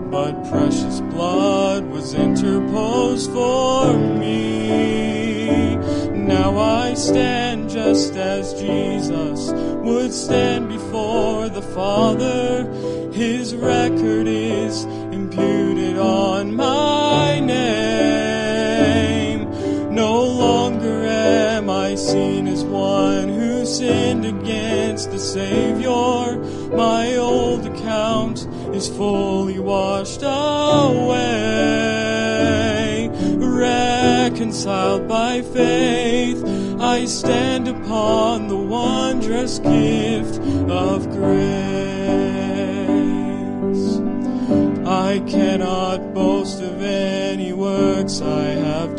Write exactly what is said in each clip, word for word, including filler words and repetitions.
but precious blood was interposed for me. Now I stand just as Jesus would stand before the Father. His record is imputed on my name. No longer am I seen as one who sinned against the Savior. My old account is fully washed away. Reconciled by faith, I stand upon the wondrous gift of grace. I cannot boast of any works I have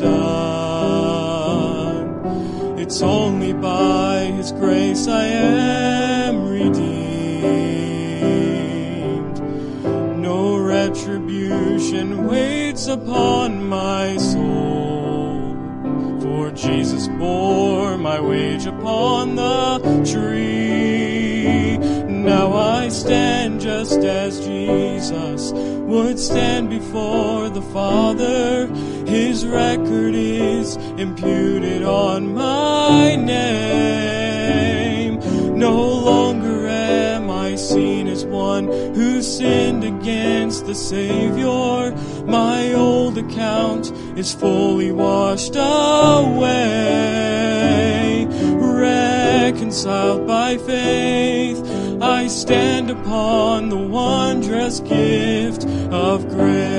done. It's only by His grace I am redeemed. No retribution waits upon my soul, for Jesus bore my wage upon the tree. Now I stand just as Jesus would stand before the Father. His record is imputed on my name. No longer am I seen as one who sinned against the Savior. My old account is fully washed away. Reconciled by faith, I stand upon the wondrous gift of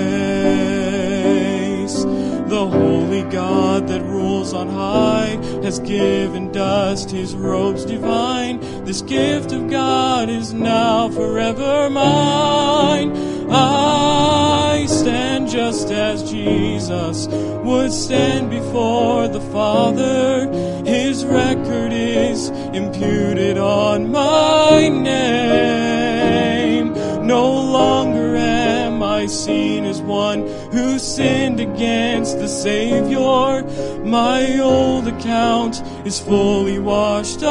grace. The holy God that rules on high has given dust His robes divine. This gift of God is now forever mine. I stand just as Jesus would stand before the Father. His record is imputed on my name. No longer am I seen as one who sinned against the Savior. My old account is fully washed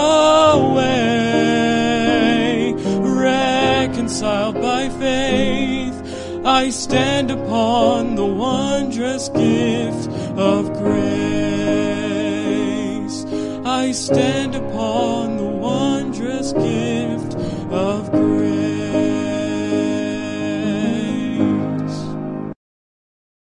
away. Reconciled by faith, I stand upon the wondrous gift of grace. I stand upon the wondrous gift of grace.